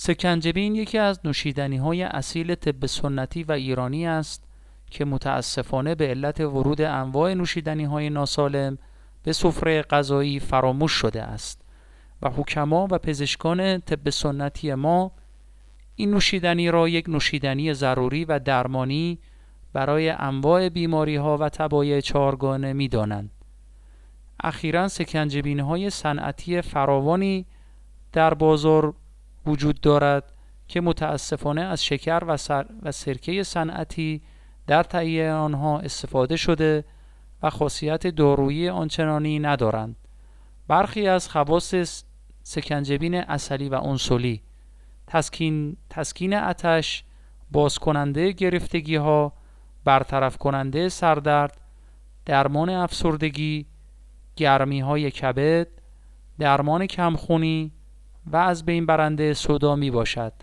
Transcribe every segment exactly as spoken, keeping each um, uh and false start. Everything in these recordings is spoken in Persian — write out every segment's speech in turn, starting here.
سکنجبین یکی از نوشیدنی‌های اصیل طب سنتی و ایرانی است که متاسفانه به علت ورود انواع نوشیدنی‌های ناسالم به سفره غذایی فراموش شده است و حکما و پزشکان طب سنتی ما این نوشیدنی را یک نوشیدنی ضروری و درمانی برای انواع بیماری‌ها و تبایع چهارگانه می‌دانند. اخیراً سکنجبین‌های صنعتی فراوانی در بازار وجود دارد که متاسفانه از شکر و, سر و سرکه صنعتی در تهیه آنها استفاده شده و خاصیت دارویی آنچنانی ندارند. برخی از خواص سکنجبین عسلی و انسولی: تسکین تسکین آتش، باز کننده گرفتگی ها، برطرف کننده سردرد، درمان افسردگی، گرمی های کبد، درمان کمخونی و از بین برنده صدا می باشد.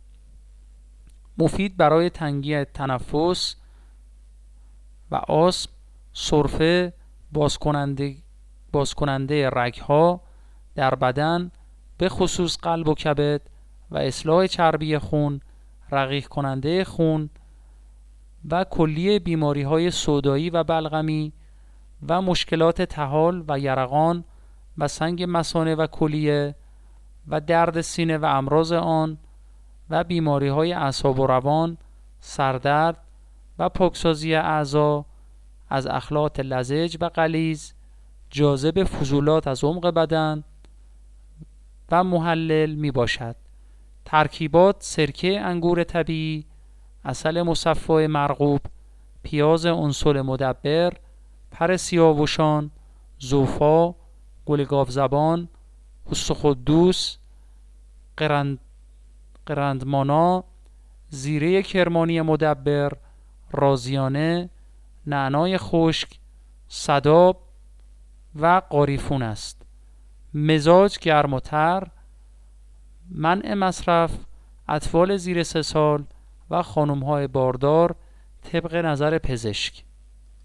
مفید برای تنگی تنفس و آسم، سرفه، باز کننده باز کننده رگ‌ها در بدن به خصوص قلب و کبد و اصلاح چربی خون، رقیق کننده خون و کلیه بیماری‌های سودایی و بلغمی و مشکلات طحال و یرقان و سنگ مثانه و کلیه و درد سینه و امراض آن و بیماری‌های اعصاب و روان، سردرد و پاکسازی اعضا از اخلاط لزج و غلیظ، جاذب فضولات از عمق بدن و محلل می باشد. ترکیبات: سرکه انگور طبیعی، عسل مصفا مرغوب، پیاز انسول مدبر، پر سیاوشان، زوفا، گل گاوزبان، استخوان، قرند قرندمانا، زیره کرمانی مدبر، رازیانه، نعنای خشک، صداب و قاریفون است. مزاج گرم و تر، منع مصرف اطفال زیر سه سال و خانم‌های باردار طبق نظر پزشک.